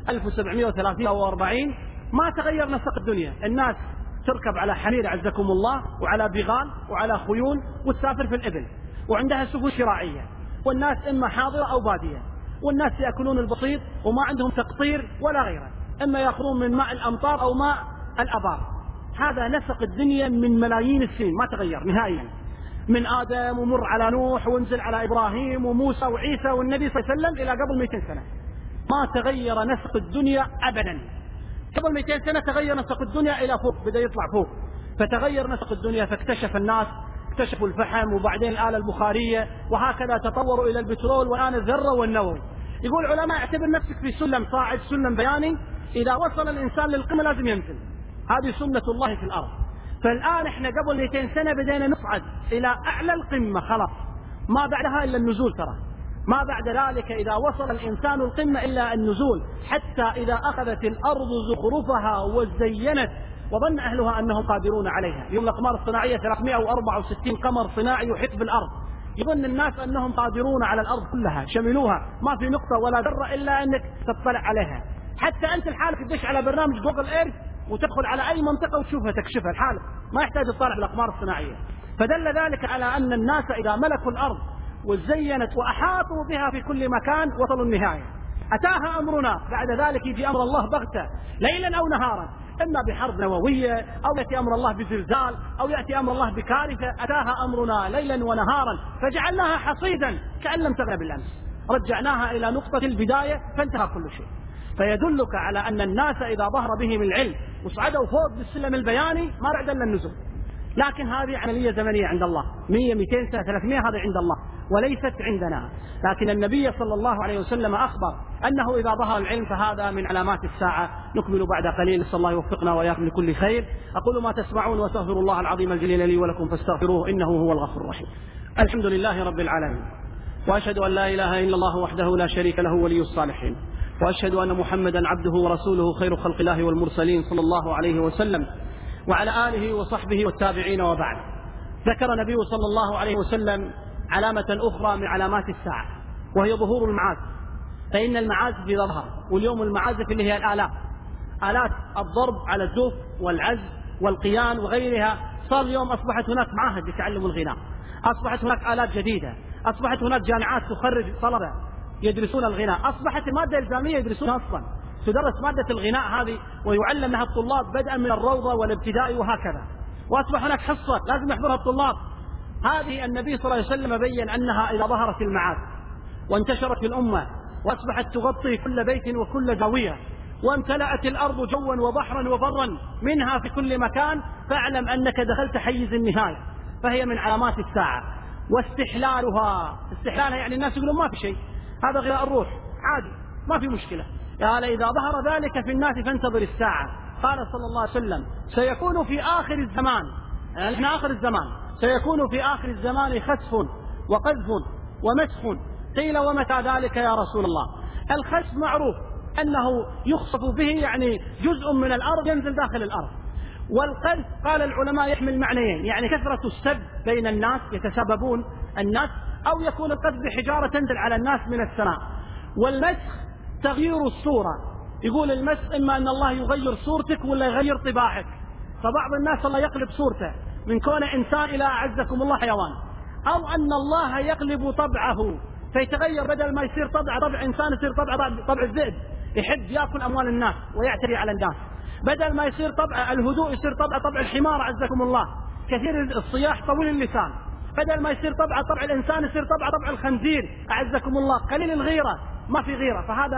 1730 أو 40 ما تغير نسق الدنيا. الناس تركب على حمير عزكم الله، وعلى بغال وعلى خيول، وتسافر في الإبل، وعندها سفن شراعية، والناس إما حاضرة أو بادية، والناس يأكلون البسيط وما عندهم تقطير ولا غيره، إما يأخذون من ماء الأمطار أو ماء الأبار. هذا نسق الدنيا من ملايين السنين ما تغير نهائيا، من آدم ومر على نوح وانزل على إبراهيم وموسى وعيسى والنبي صلى الله عليه وسلم إلى قبل 200 سنة ما تغير نسق الدنيا أبدا. قبل 200 سنة تغير نسق الدنيا إلى فوق، بدأ يطلع فوق، فتغير نسق الدنيا، فاكتشف الناس، اكتشفوا الفحم وبعدين الآلة البخارية، وهكذا تطوروا إلى البترول والآن الذرة والنووي. يقول العلماء: اعتبر نفسك في سلم صاعد، سلم بياني، إذا وصل الإنسان للقمة لازم ينزل. هذه سنة الله في الأرض. فالآن احنا قبل 200 سنة بدينا نصعد إلى أعلى القمة، خلاص ما بعدها إلا النزول. ترى ما بعد ذلك إذا وصل الإنسان القمة إلا النزول، حتى إذا أخذت الأرض زخرفها وزينت وظن أهلها أنهم قادرون عليها. يوم الأقمار الصناعية 364 قمر صناعي يحيط بالأرض، يظن الناس أنهم قادرون على الأرض كلها، شملوها، ما في نقطة ولا ذرة إلا أنك تطلع عليها. حتى أنت لحالك تدش على برنامج جوجل إيرث وتدخل على أي منطقة وتشوفها تكشفها لحالك، ما يحتاج تطلع بالأقمار الصناعية. فدل ذلك على أن الناس إذا ملكوا الأرض وزينت وأحاطوا بها في كل مكان وصلوا النهاية. أتاها أمرنا، بعد ذلك يجي أمر الله بغتة ليلا أو نهارا، إما بحرب نووية أو يأتي أمر الله بزلزال أو يأتي أمر الله بكارثة. أتاها أمرنا ليلا ونهارا فجعلناها حصيدا كأن لم تغن بالأمس، رجعناها إلى نقطة البداية فانتهى كل شيء. فيدلك على أن الناس إذا ظهر بهم العلم وصعدوا فوق بالسلم البياني ما بعد إلا النزول. لكن هذه عملية زمنية عند الله، 100 200 سنة 300 هذا عند الله وليست عندنا. لكن النبي صلى الله عليه وسلم أخبر أنه إذا ظهر العلم فهذا من علامات الساعة. نكمل بعد قليل، نسأل الله يوفقنا وإياكم لكل خير. أقول ما تسمعون وأستغفر الله العظيم الجليل لي ولكم فاستغفروه إنه هو الغفور الرحيم. الحمد لله رب العالمين، وأشهد أن لا إله إلا الله وحده لا شريك له ولي الصالحين، وأشهد أن محمدا عبده ورسوله خير خلق الله والمرسلين صلى الله عليه وسلم وعلى آله وصحبه والتابعين. وبعد، ذكر النبي صلى الله عليه وسلم علامة أخرى من علامات الساعة وهي ظهور المعازف. فإن المعازف إذا ظهر، واليوم المعازف اللي هي الآلات، آلات الضرب على الدف والعزف والقيان وغيرها، صار اليوم أصبحت هناك معاهد لتعلم الغناء، أصبحت هناك آلات جديدة، أصبحت هناك جامعات تخرج طلبة يدرسون الغناء، أصبحت المادة الإلزامية يدرسونها أصلا، تدرس مادة الغناء هذه ويعلم لها الطلاب بدءا من الروضة والابتدائي وهكذا، وأصبح هناك حصة لازم يحضرها الطلاب. هذه النبي صلى الله عليه وسلم بين أنها إذا ظهرت المعازف وانتشرت في الأمة وأصبحت تغطي كل بيت وكل زاوية وامتلأت الأرض جوا وبحرا وبرا منها في كل مكان، فاعلم أنك دخلت حيز النهاية، فهي من علامات الساعة. واستحلالها يعني الناس يقولون ما في شيء، هذا غذاء الروح عادي ما في مشكلة. قال إذا ظهر ذلك في الناس فانتظر الساعة. قال صلى الله عليه وسلم سيكون في آخر الزمان، يعني احنا آخر الزمان، سيكون في آخر الزمان خسف وقذف ومسخ. قيل ومتى ذلك يا رسول الله؟ الخسف معروف أنه يخسف به، يعني جزء من الأرض ينزل داخل الأرض. والقذف قال العلماء يحمل معنيين، يعني كثرة السب بين الناس يتسببون الناس، أو يكون القذف بحجارة تنزل على الناس من السماء. والمسخ تغيير الصورة، يقول المسخ إما أن الله يغير صورتك ولا يغير طباعك، فبعض الناس الله يقلب صورته من كون إنسان إلى أعزكم الله حيوان، أو أن الله يقلب طبعه فيتغير، بدل ما يصير طبع إنسان يصير طبع الذئب يحب يأكل أموال الناس ويعتدي على الناس، بدل ما يصير طبع الهدوء يصير طبع الحمار أعزكم الله، كثير الصياح طويل اللسان، بدل ما يصير طبع الإنسان يصير طبع الخنزير أعزكم الله، قليل الغيرة ما في غيرة، فهذا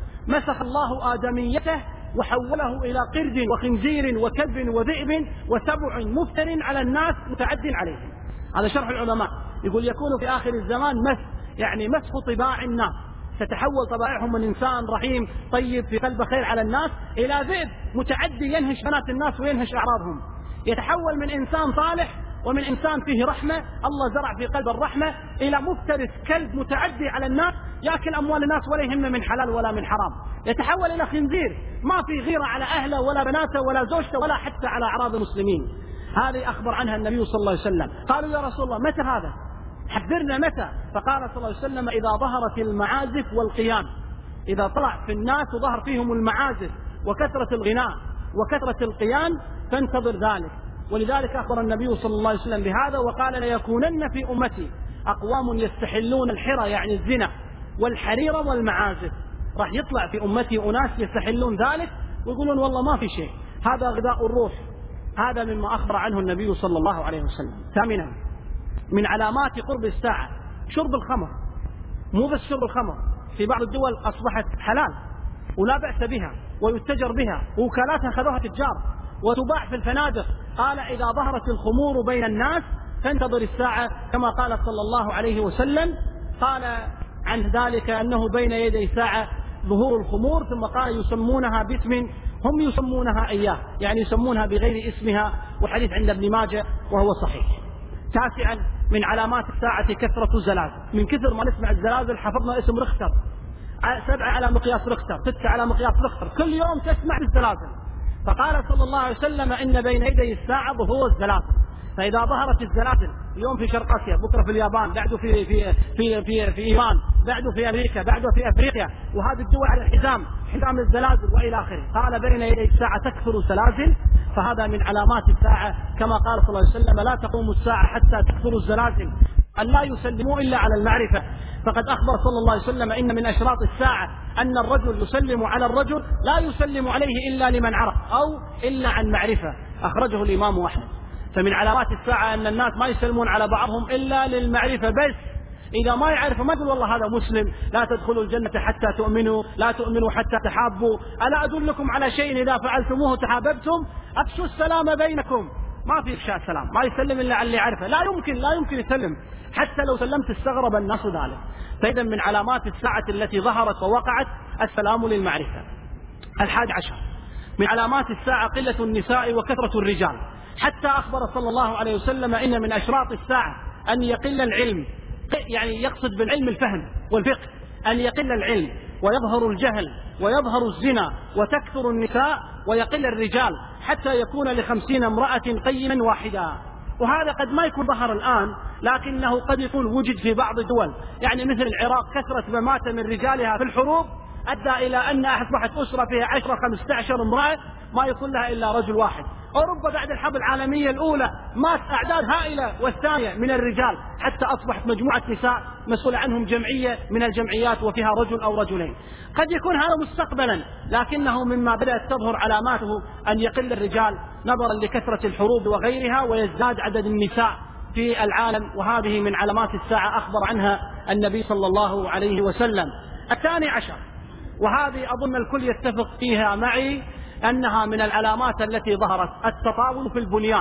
مسخ الله آدميته وحوله إلى قرد وخنزير وكلب وذئب وسبع مفتر على الناس متعد عليهم. هذا شرح العلماء، يقول يكون في آخر الزمان يعني مسخ طباع الناس، تتحول طبائعهم من إنسان رحيم طيب في قلب خير على الناس إلى ذئب متعدي ينهش بنات الناس وينهش أعراضهم، يتحول من إنسان صالح ومن إنسان فيه رحمة الله زرع في قلب الرحمة إلى مفترس كلب متعدي على الناس يأكل أموال الناس ولا يهم من حلال ولا من حرام، يتحول إلى خنزير ما في غيرة على أهله ولا بناته ولا زوجته ولا حتى على أعراض المسلمين. هذه أخبر عنها النبي صلى الله عليه وسلم. قالوا يا رسول الله متى هذا؟ حذرنا متى؟ فقال صلى الله عليه وسلم إذا ظهرت المعازف والقيان، إذا طلع في الناس وظهر فيهم المعازف وكثرة الغناء وكثرة القيان فانتظر ذلك. ولذلك أخبر النبي صلى الله عليه وسلم بهذا وقال ليكونن في أمتي أقوام يستحلون الحرى يعني الزنا والحرير والمعازف، راح يطلع في أمتي أناس يستحلون ذلك ويقولون والله ما في شيء، هذا غذاء الروح. هذا مما أخبر عنه النبي صلى الله عليه وسلم. ثامنا من علامات قرب الساعة شرب الخمر، مو بس شرب الخمر، في بعض الدول أصبحت حلال ولا بأس بها ويتجر بها، ووكالاتها خذوها تجار وتباع في الفنادق. قال إذا ظهرت الخمور بين الناس فانتظر الساعة كما قال صلى الله عليه وسلم. قال عن ذلك أنه بين يدي ساعة ظهور الخمور، ثم قال يسمونها باسم هم يسمونها إياه، يعني يسمونها بغير اسمها، وحديث عند ابن ماجه وهو صحيح. تاسعا من علامات الساعة كثرة الزلازل، من كثر ما نسمع الزلازل حفظنا اسم رختر، 7 على مقياس رختر، 6 على مقياس رختر، كل يوم تسمع الزلازل. فقال صلى الله عليه وسلم إن بين يدي الساعة ظهور الزلازل، فإذا ظهرت الزلازل اليوم في شرق آسيا، بكرة في اليابان، بعده في إيران، بعده في أمريكا، بعده في أفريقيا، وهذه الدول على حزام الزلازل وإلى آخره. قال بين يدي الساعة تكثر الزلازل، فهذا من علامات الساعة كما قال صلى الله عليه وسلم لا تقوم الساعة حتى تكثر الزلازل، أن لا يسلموا إلا على المعرفة. فقد أخبر صلى الله عليه وسلم إن من أشراط الساعة أن الرجل يسلم على الرجل لا يسلم عليه إلا لمن عرف أو إلا عن معرفة، أخرجه الإمام أحمد. فمن علامات الساعة أن الناس ما يسلمون على بعضهم إلا للمعرفة بس، إذا ما يعرف ما يقول والله هذا مسلم، لا تدخلوا الجنة حتى تؤمنوا، لا تؤمنوا حتى تحابوا، ألا أدلكم على شيء إذا فعلتموه تحاببتم، أفشوا السلام بينكم ما في إفشاء السلام، ما يسلم إلا على اللي يعرفه، لا يمكن يسلم، حتى لو سلمت استغرب الناس ذلك. فإذا من علامات الساعة التي ظهرت ووقعت السلام للمعرفة. 11 من علامات الساعة قلة النساء وكثرة الرجال، حتى أخبر صلى الله عليه وسلم إن من أشراط الساعة أن يقل العلم، يعني يقصد بالعلم الفهم والفقه، أن يقل العلم ويظهر الجهل ويظهر الزنا وتكثر النساء ويقل الرجال، حتى يكون ل50 امرأة قيما واحدا. وهذا قد ما يكون ظهر الآن، لكنه قد يكون وجد في بعض الدول، يعني مثل العراق كثرة ما مات من رجالها في الحروب أدى إلى أن أصبحت أسرة فيها 10-15 امرأة ما يكون لها إلا رجل واحد. أوروبا بعد الحرب العالمية الأولى مات أعداد هائلة والثانية من الرجال، حتى أصبحت مجموعة نساء مسؤول عنهم جمعية من الجمعيات وفيها رجل أو رجلين. قد يكون هذا مستقبلا، لكنه مما بدأت تظهر علاماته أن يقل الرجال نظرا لكثرة الحروب وغيرها، ويزداد عدد النساء في العالم، وهذه من علامات الساعة أخبر عنها النبي صلى الله عليه وسلم. 12 وهذه أظن الكل يتفق فيها معي أنها من العلامات التي ظهرت، التطاول في البنيان.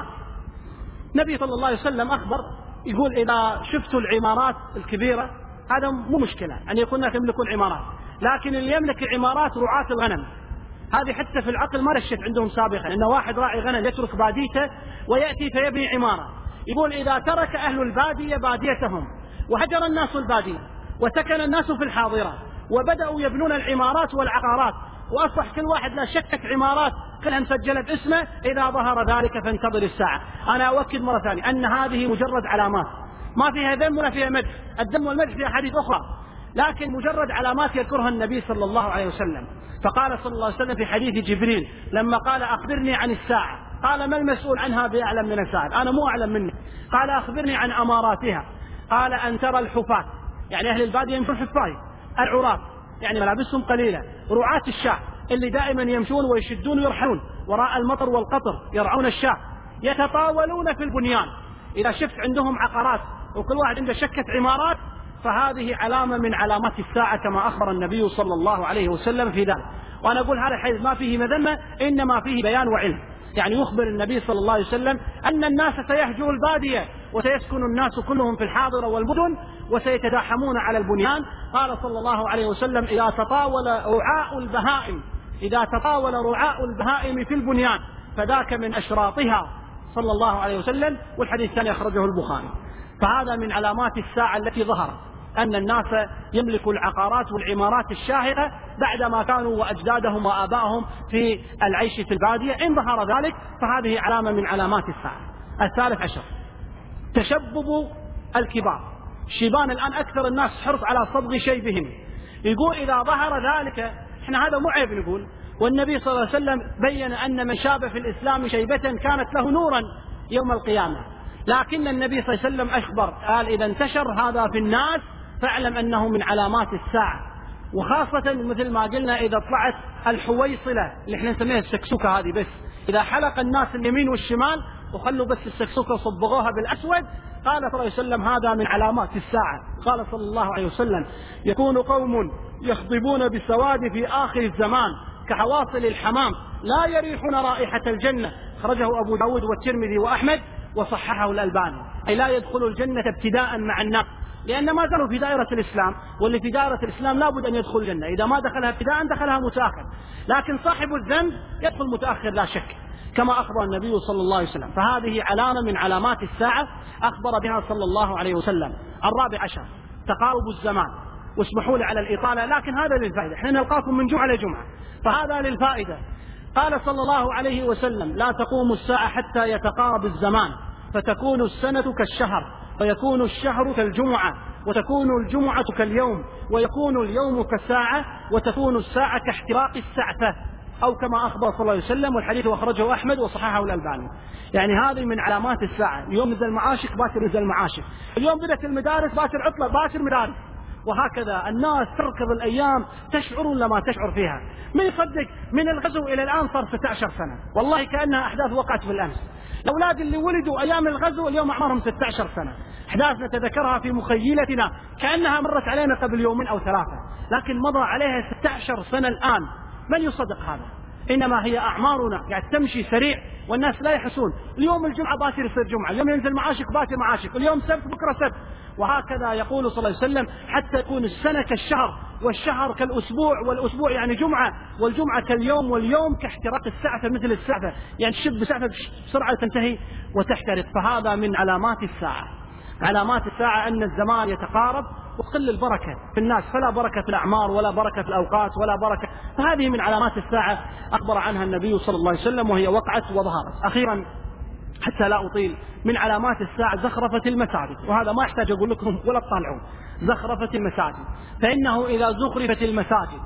النبي صلى الله عليه وسلم أخبر يقول إذا شفتوا العمارات الكبيرة هذا مو مشكلة أن يكون الناس يملكون عمارات، لكن اللي يملك العمارات رعاة الغنم. هذه حتى في العقل ما رشت عندهم سابقا أن واحد راعي غنم يترك باديته ويأتي فيبني عمارة. يقول إذا ترك أهل البادية باديتهم وهجر الناس البادية وسكن الناس في الحاضرة وبدأوا يبنون العمارات والعقارات، وأصبح كل واحد لا شكت عمارات كلها مسجلة باسمه، إذا ظهر ذلك فانتظر الساعة. أنا أؤكد مرة ثانية أن هذه مجرد علامات، ما فيها ذم ولا فيها مدح، الذم والمدح في أحاديث أخرى، لكن مجرد علامات يذكرها النبي صلى الله عليه وسلم. فقال صلى الله عليه وسلم في حديث جبريل لما قال أخبرني عن الساعة، قال ما المسؤول عنها بأعلم من السائل، أنا مو أعلم منه. قال أخبرني عن أماراتها، قال أن ترى الحفاة، يعني أهل البادية يمشون حفاة، العراة يعني ملابسهم قليلة، رعاة الشاة اللي دائما يمشون ويشدون ويرحلون وراء المطر والقطر يرعون الشاة، يتطاولون في البنيان. إذا شفت عندهم عقارات وكل واحد عنده شكة عمارات فهذه علامة من علامات الساعة كما أخبر النبي صلى الله عليه وسلم في ذلك. وأنا أقول هذا الحديث ما فيه مذمة، إنما فيه بيان وعلم، يعني يخبر النبي صلى الله عليه وسلم أن الناس سيهجوا البادية وسيسكن الناس كلهم في الحاضرة والمدن وسيتداحمون على البنيان. قال صلى الله عليه وسلم إذا تطاول رعاء البهائم في البنيان فذاك من أشراطها صلى الله عليه وسلم. والحديث الثاني أخرجه البخاري. فهذا من علامات الساعة التي ظهرت، أن الناس يملكوا العقارات والعمارات الشاهرة بعدما كانوا وأجدادهم وآبائهم في العيش في البادية. إن ظهر ذلك فهذه علامة من علامات الساعة. 13 تشبب الكبار، الشيبان الآن أكثر الناس حرص على صبغ شيبهم. يقول إذا ظهر ذلك، إحنا هذا مو عيب نقول، والنبي صلى الله عليه وسلم بين أن من شاب في الإسلام شيبة كانت له نورا يوم القيامة، لكن النبي صلى الله عليه وسلم أخبر قال إذا انتشر هذا في الناس فاعلم أنه من علامات الساعة. وخاصة مثل ما قلنا إذا طلعت الحويصلة اللي احنا نسميها السكسوكة هذه، بس إذا حلق الناس اليمين والشمال وخلوا بس السكسوكة وصبغوها بالأسود، قال صلى الله عليه وسلم هذا من علامات الساعة. قال صلى الله عليه وسلم يكون قوم يخضبون بالسواد في آخر الزمان كحواصل الحمام لا يريحون رائحة الجنة، خرجه أبو داود والترمذي وأحمد وصححه الألباني. أي لا يدخل الجنة ابتداء مع الناس، لأن ما زالوا في دائرة الإسلام، واللي في دائرة الإسلام لا بد أن يدخل الجنة، إذا ما دخلها ابتداء دخلها متأخر، لكن صاحب الذنب يدخل متأخر لا شك كما أخبر النبي صلى الله عليه وسلم. فهذه علامة من علامات الساعة أخبر بها صلى الله عليه وسلم. 14 تقارب الزمان. واسمحوا لي على الإطالة لكن هذا للفائدة، احنا نلقاكم من جمعة لجمعة فهذا للفائدة. قال صلى الله عليه وسلم لا تقوم الساعة حتى يتقارب الزمان فتكون السنة كالشهر ويكون الشهر كالجمعة وتكون الجمعة كاليوم ويكون اليوم كالساعة وتكون الساعة كاحتراق السعفة، أو كما أخبر صلى الله عليه وسلم، والحديث أخرجه أحمد وصححه الألباني. يعني هذه من علامات الساعة. اليوم نزل المعاشق باكر نزل المعاشق، اليوم بدأت المدارس باكر عطلة باكر مدارس، وهكذا الناس تركض الأيام تشعر ولا ما تشعر فيها. من يصدق من الغزو إلى الآن صار 16 سنة، والله كأنها أحداث وقعت بالأمس. الأولاد اللي ولدوا أيام الغزو اليوم أعمارهم 16 سنة، أحداث نتذكرها في مخيلتنا كأنها مرت علينا قبل يومين أو 3، لكن مضى عليها 16 سنة الآن. من يصدق هذا؟ إنما هي أعمارنا قاعد تمشي سريع والناس لا يحسون. اليوم الجمعة باكر يصير جمعة، اليوم ينزل معاشك باكر معاشك، اليوم سبت بكرة سبت، وهكذا يقول صلى الله عليه وسلم حتى يكون السنة كالشهر والشهر كالأسبوع والأسبوع يعني جمعة والجمعة كاليوم واليوم كاحتراق السعفة مثل السعفة، يعني تشب سعفة بسرعة تنتهي وتحترق. فهذا من علامات الساعة. علامات الساعة أن الزمان يتقارب وقل البركة في الناس، فلا بركة في الأعمار ولا بركة في الأوقات ولا بركة، فهذه من علامات الساعة أخبر عنها النبي صلى الله عليه وسلم وهي وقعت وظهرت. أخيرا حتى لا أطيل، من علامات الساعة زخرفة المساجد، وهذا ما يحتاج أقول لكم ولا تطالعون، زخرفة المساجد، فإنه إذا زخرفت المساجد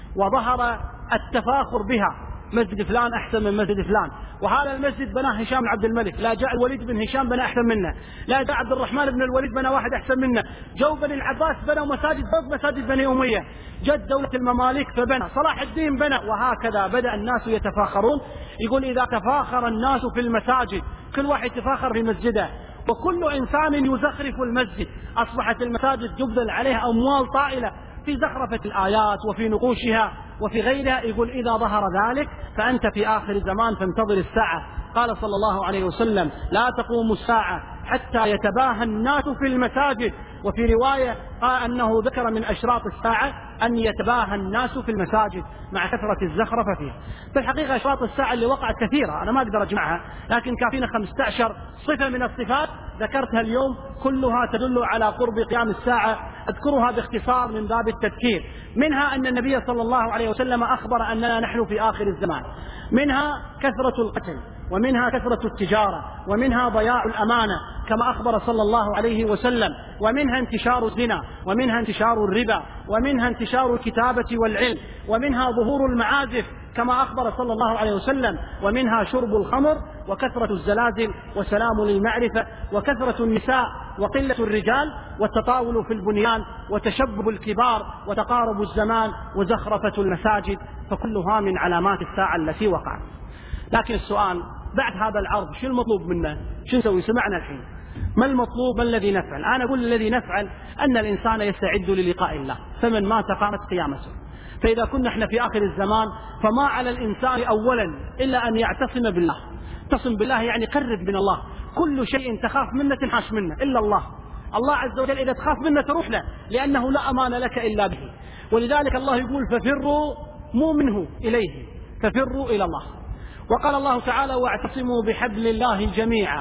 وظهر التفاخر بها، مسجد فلان أحسن من مسجد فلان، وهذا المسجد بناه هشام بن عبد الملك، لا جاء الوليد بن هشام بنى أحسن منه، لا جاء عبد الرحمن بن الوليد بنى واحد أحسن منه، جو بن العباس بنوا مساجد ضد مساجد بني أمية، جد دولة المماليك فبنى، صلاح الدين بنى، وهكذا بدأ الناس يتفاخرون. يقول إذا تفاخر الناس في المساجد، كل واحد يتفاخر في مسجده، وكل إنسان يزخرف المسجد، أصبحت المساجد يبذل عليها أموال طائلة في زخرفة الآيات وفي نقوشها وفي غيرها. يقول إذا ظهر ذلك فأنت في آخر الزمان فانتظر الساعة. قال صلى الله عليه وسلم لا تقوم الساعة حتى يتباهى الناس في المساجد، وفي رواية قال أنه ذكر من أشراط الساعة أن يتباهى الناس في المساجد مع كثرة الزخرفة فيها. في الحقيقة أشراط الساعة اللي وقعت كثيرة، أنا ما أقدر أجمعها، لكن كافينا 15 صفة من الصفات ذكرتها اليوم، كلها تدل على قرب قيام الساعة. أذكرها باختصار من باب التذكير. منها أن النبي صلى الله عليه وسلم أخبر أننا نحن في آخر الزمان، منها كثرة القتل، ومنها كثرة التجارة، ومنها ضياع الأمانة كما أخبر صلى الله عليه وسلم، ومنها انتشار الزنا، ومنها انتشار الربا، ومنها انتشار الكتابة والعلم، ومنها ظهور المعازف كما أخبر صلى الله عليه وسلم، ومنها شرب الخمر، وكثرة الزلازل، وسلام للمعرفة، وكثرة النساء، وقلة الرجال، والتطاول في البنيان، وتشبب الكبار، وتقارب الزمان، وزخرفة المساجد، فكلها من علامات الساعة التي وقعت. لكن السؤال بعد هذا العرض شو المطلوب منا؟ شو نسوي؟ سمعنا الحين ما المطلوب؟ ما الذي نفعل؟ أنا أقول الذي نفعل أن الإنسان يستعد للقاء الله، فمن مات قامت قيامته. فإذا كنا احنا في آخر الزمان فما على الإنسان أولا إلا أن يعتصم بالله. اعتصم بالله يعني قرب من الله، كل شيء تخاف منه تنحاش منه إلا الله. الله عز وجل إذا تخاف منه تروح له، لأنه لا أمان لك إلا به. ولذلك الله يقول ففروا مو منه إليه، ففروا إلى الله. وقال الله تعالى واعتصموا بحبل الله جميعا.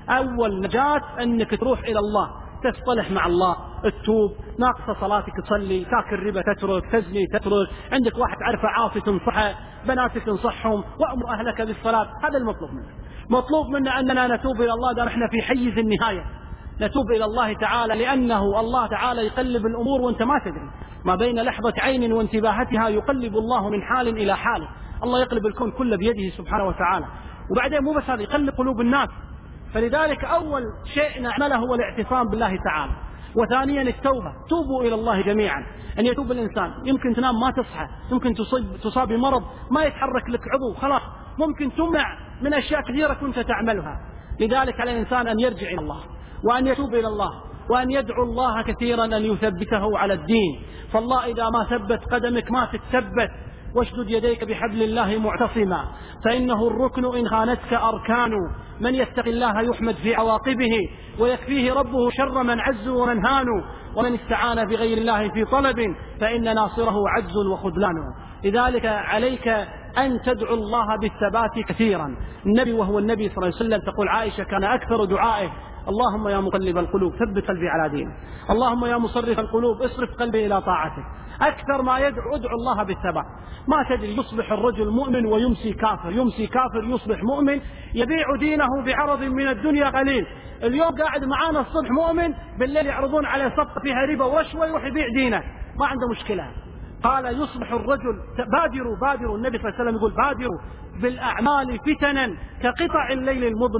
أول نجاة أنك تروح إلى الله، تصطلح مع الله، تتوب، ناقصة صلاتك تصلي، تاكل ربا تترك، تزني تترك، عندك واحد عارفه عاصي تنصحه، بناتك تنصحهم، وأمر أهلك بالصلاة. هذا المطلوب منا. مطلوب منا أننا نتوب إلى الله، دام احنا في حيز النهاية نتوب إلى الله تعالى، لأنه الله تعالى يقلب الأمور وانت ما تدري، ما بين لحظة عين وانتباهتها يقلب الله من حال إلى حال. الله يقلب الكون كله بيده سبحانه وتعالى. وبعدين مو بس هذا، يقلب قلوب الناس. فلذلك أول شيء نعمله هو الاعتصام بالله تعالى، وثانيا التوبة. توبوا إلى الله جميعا. أن يتوب الإنسان، يمكن تنام ما تصحى، يمكن تصاب بمرض ما يتحرك لك عضو، خلاص ممكن تمنع من أشياء كثيرة كنت تعملها. لذلك على الإنسان أن يرجع إلى الله وأن يتوب إلى الله وأن يدعو الله كثيرا أن يثبته على الدين. فالله إذا ما ثبت قدمك ما تتثبت. واشدد يديك بحبل الله معتصما، فإنه الركن إن خانتك أركان. من يتق الله يحمد في عواقبه، ويكفيه ربه شر من عز ومن هان. ومن استعان بغير الله في طلب فإن ناصره عجز وخذلان. لذلك عليك أن تدعو الله بالثبات كثيرا. النبي وهو النبي صلى الله عليه وسلم تقول عائشة كان أكثر دعائه اللهم يا مقلب القلوب ثبت قلبي على دينك، اللهم يا مصرف القلوب اصرف قلبي إلى طاعتك. أكثر ما ادعو الله بالثبات. ما تدري يصبح الرجل مؤمن ويمسي كافر، يمسي كافر يصبح مؤمن، يبيع دينه بعرض من الدنيا قليل. اليوم قاعد معانا الصبح مؤمن، بالليل يعرضون عليه صفقة فيها ربا ورشوة يروح يبيع دينه، ما عنده مشكلة. قال يصبح الرجل بادروا النبي صلى الله عليه وسلم يقول بادروا بالأعمال فتنا كقطع الليل المظلم.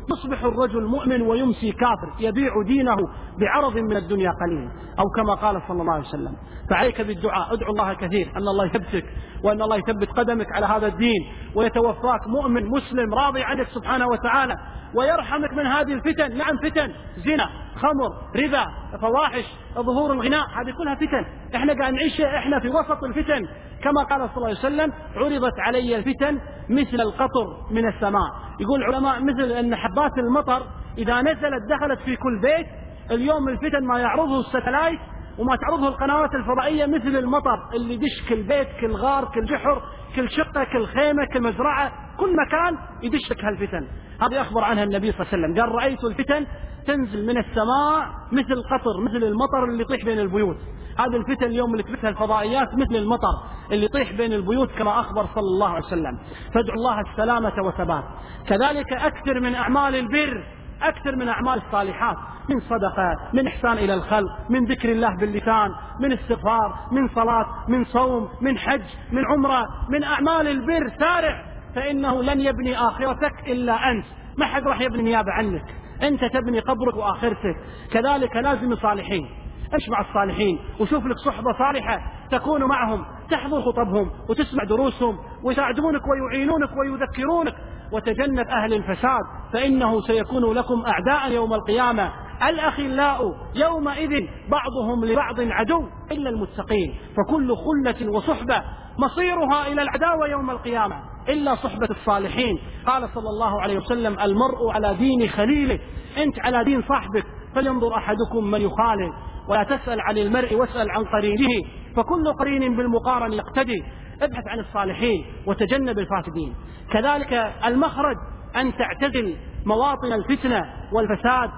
يصبح الرجل مؤمن ويمسي كافر يبيع دينه بعرض من الدنيا قليل، أو كما قال صلى الله عليه وسلم. فعليك بالدعاء، ادعو الله كثير أن الله يثبتك وأن الله يثبت قدمك على هذا الدين ويتوفاك مؤمن مسلم راضي عنك سبحانه وتعالى ويرحمك من هذه الفتن. نعم فتن، زنا، خمر، ربا، فواحش، ظهور الغناء، هذه كلها فتن احنا قاعد نعيشها، احنا في وسط الفتن. كما قال صلى الله عليه وسلم عرضت علي الفتن مثل القطر من السماء. يقول العلماء مثل أن حبات المطر إذا نزلت دخلت في كل بيت. اليوم الفتن ما يعرضه الستلايت وما تعرضه القنوات الفضائية مثل المطر اللي يدش كل بيت، كل غار، كل جحر، كل شقة، كل خيمة، كل مزرعة، كل مكان يدشك هالفتن. هذا أخبر عنها النبي صلى الله عليه وسلم، قال رأيت الفتن تنزل من السماء مثل قطر، مثل المطر اللي يطيح بين البيوت. هذه الفتن اليوم اللي تبثها الفضائيات مثل المطر اللي يطيح بين البيوت كما أخبر صلى الله عليه وسلم. فادعوا الله السلامة والثبات. كذلك أكثر من أعمال البر، أكثر من أعمال الصالحات، من صدقة، من إحسان إلى الخلق، من ذكر الله باللسان، من استغفار، من صلاة، من صوم، من حج، من عمرة، من أعمال البر. سارع، فإنه لن يبني آخرتك إلا أنت، ما حد راح يبني نيابة عنك، أنت تبني قبرك وآخرتك. كذلك لازم الصالحين، امش مع الصالحين وشوف لك صحبة صالحة تكون معهم، تحضر خطبهم وتسمع دروسهم ويساعدونك ويعينونك ويذكرونك. وتجنب أهل الفساد فإنه سيكون لكم أعداء يوم القيامة. الأخلاء يومئذ بعضهم لبعض عدو إلا المتقين. فكل خلة وصحبة مصيرها إلى العداوة يوم القيامة إلا صحبة الصالحين. قال صلى الله عليه وسلم المرء على دين خليله. أنت على دين صاحبك، فلينظر أحدكم من يخالل. ولا تسأل عن المرء واسأل عن قرينه، فكل قرين بالمقارن يقتدي. ابحث عن الصالحين وتجنب الفاسدين. كذلك المخرج أن تعتزل مواطن الفتنة والفساد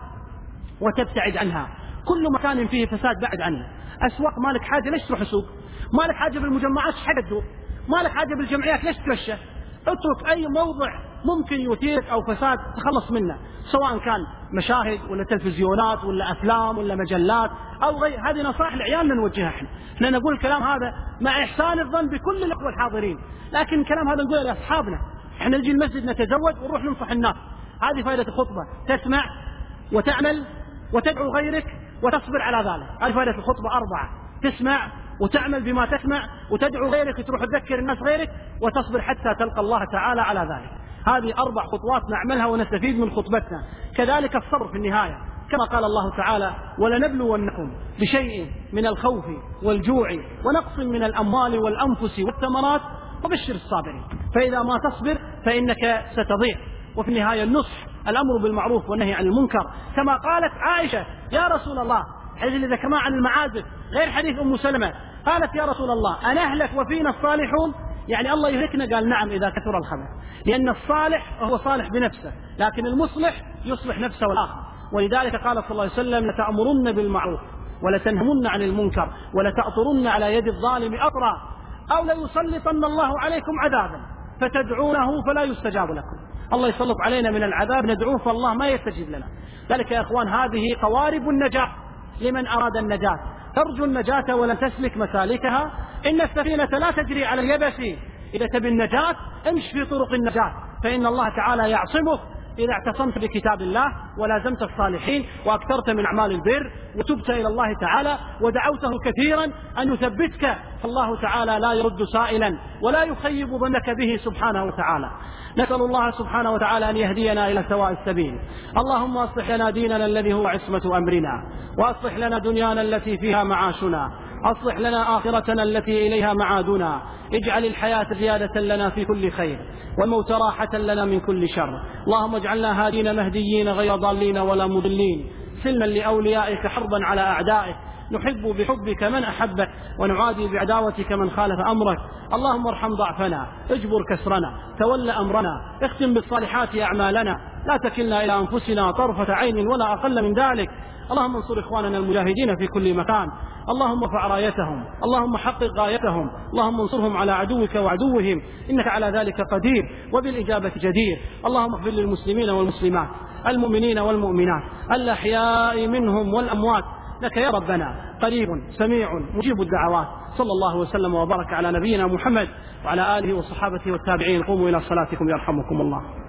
وتبتعد عنها. كل مكان فيه فساد بعد عنه. أسواق مالك حاجة ليش تروح السوق؟ مالك حاجة بالمجمعات حاجة تدور؟ مالك حاجة بالجمعيات ليش تمشى؟ اترك أي موضع ممكن يثيرك أو فساد تخلص منه، سواء كان مشاهد ولا تلفزيونات ولا أفلام ولا مجلات أو غير. هذه نصائح لعيالنا نوجهها احنا نقول الكلام هذا مع إحسان الظن بكل الأخوة الحاضرين، لكن الكلام هذا نقوله لأصحابنا. احنا نجي المسجد نتزود ونروح ننصح الناس. هذه فائدة الخطبة، تسمع وتعمل وتدعو غيرك وتصبر على ذلك. هذه فائدة الخطبة 4: تسمع وتعمل بما تسمع وتدعو غيرك وتروح تذكر الناس غيرك وتصبر حتى تلقى الله تعالى على ذلك. هذه 4 خطوات نعملها ونستفيد من خطبتنا. كذلك الصبر في النهاية، كما قال الله تعالى ولنبلونكم بشيء من الخوف والجوع ونقص من الأموال والأنفس والثمرات وبشر الصابرين. فإذا ما تصبر فإنك ستضيع. وفي النهاية النصح، الأمر بالمعروف والنهي عن المنكر، كما قالت عائشة يا رسول الله، حديث إذا كما عن المعازف غير حديث أم سلمة، قالت يا رسول الله أنهلك وفينا الصالحون؟ يعني الله يهلكنا؟ قال نعم إذا كثر الخبث، لأن الصالح هو صالح بنفسه، لكن المصلح يصلح نفسه والآخر. ولذلك قال صلى الله عليه وسلم لتأمرن بالمعروف ولتنهمن عن المنكر ولتأطرن على يد الظالم أطرا أو ليسلطن الله عليكم عذابا فتدعونه فلا يستجاب لكم. الله يسلط علينا من العذاب ندعوه فالله ما يستجيب لنا. ذلك يا إخوان هذه قوارب النجاة لمن أراد النجاة. ترجو النجاة ولن تسلك مسالكها، إن السفينة لا تجري على اليبس. إذا تبي النجاة امش في طرق النجاة، فإن الله تعالى يعصمك إذا اعتصمت بكتاب الله ولازمت الصالحين وأكثرت من أعمال البر وتبت إلى الله تعالى ودعوته كثيرا أن يثبتك، فالله تعالى لا يرد سائلا ولا يخيب ظنك به سبحانه وتعالى. نسأل الله سبحانه وتعالى أن يهدينا إلى سواء السبيل. اللهم أصلح لنا ديننا الذي هو عصمة أمرنا، وأصلح لنا دنيانا التي فيها معاشنا، أصلح لنا آخرتنا التي إليها معادنا. اجعل الحياة زيادة لنا في كل خير والموت راحة لنا من كل شر. اللهم اجعلنا هادين مهديين غير ضالين ولا مضلين، سلما لأوليائك حربا على أعدائك. نحب بحبك من أحبك ونعادي بعداوتك من خالف أمرك. اللهم ارحم ضعفنا، اجبر كسرنا، تول أمرنا، اختم بالصالحات أعمالنا، لا تكلنا إلى أنفسنا طرفة عين ولا أقل من ذلك. اللهم انصر إخواننا المجاهدين في كل مكان، اللهم ارفع رايتهم، اللهم حقق غايتهم، اللهم انصرهم على عدوك وعدوهم، إنك على ذلك قدير وبالإجابة جدير. اللهم اغفر للمسلمين والمسلمات، المؤمنين والمؤمنات، الأحياء منهم والأموات، لك يا ربنا قريب سميع مجيب الدعوات. صلى الله وسلم وبارك على نبينا محمد وعلى آله وصحابته والتابعين. قوموا إلى صلاتكم يرحمكم الله.